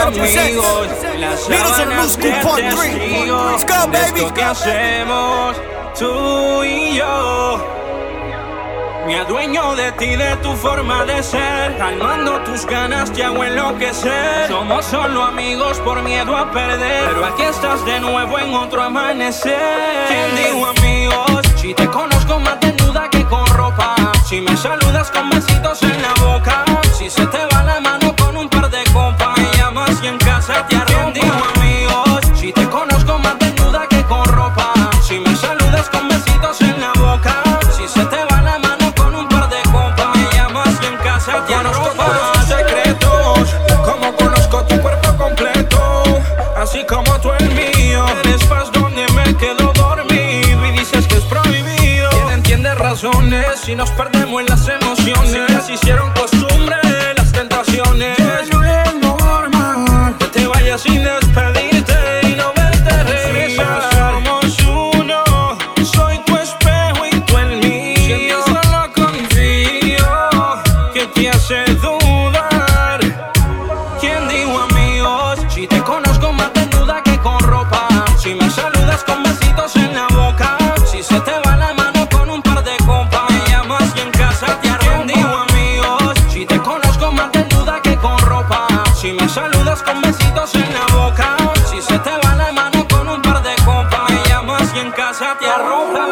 amigos, las sábanas de testigos de esto que hacemos tú y yo. Me adueño de ti, de tu forma de ser, calmando tus ganas te hago enloquecer. Somos solo amigos por miedo a perder, pero aquí estás de nuevo en otro amanecer. ¿Quién dijo amigos? Si te conozco más desnuda que con ropa, si me saludas con besitos en la boca, si se te va la mano con un par de copas, me llamas y en casa te arropa. ¿Quién dijo amigos? Si te conozco más desnuda que con ropa, si me saludas con besitos en la boca, si se te va la mano con un par de copas, me llamas y en casa te arropa. Secretos, como conozco tu cuerpo completo, así como tú el mío. Eres paz donde me quedo dormido y dices que es prohibido. ¿Quién entiende razones si nos perdemos en las emociones? Si ya se hicieron costumbre las tentaciones. No es normal que te vayas sin despedirte y no verte regresar. Somos uno, soy tu espejo y tú el mío. Solo confío que te hace dudar. ¿Quién dijo amigos? Si te conozco más desnuda que con ropa, si me saludas con besitos en la boca, si se te va la mano con un par de copas, me llamas y en casa te arropa. ¿Quién dijo amigos? Si te conozco más desnuda que con ropa, si me saludas con besitos en la boca, si se te va la mano con un par de copas, me llamas y en casa te arropa.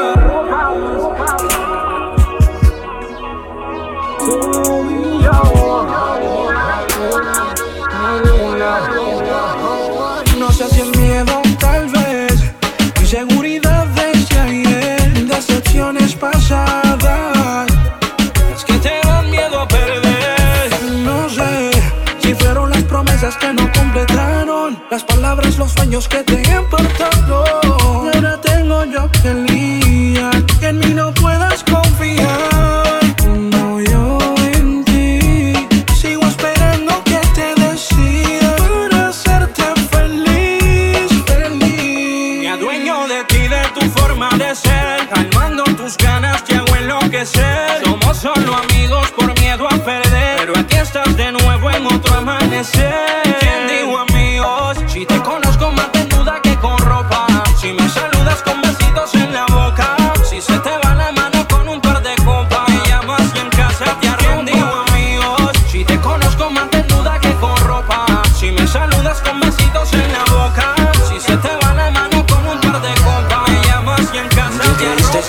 No sé si es miedo, tal vez inseguridad desde ayer, decepciones pasadas, es que te dan miedo a perder. No sé si fueron las promesas que no completaron, las palabras, los sueños que te importaron. Y ahora tengo yo que lidiar, que en mí no puedas confiar. No, yo en ti sigo esperando que te decidas para hacerte feliz, feliz. Me adueño de ti, de tu forma de ser, calmando tus ganas te hago enloquecer. Somos solo amigos por miedo a perder, pero aquí estás de nuevo en otro amanecer. ¿Quién dijo amigos? Si te conozco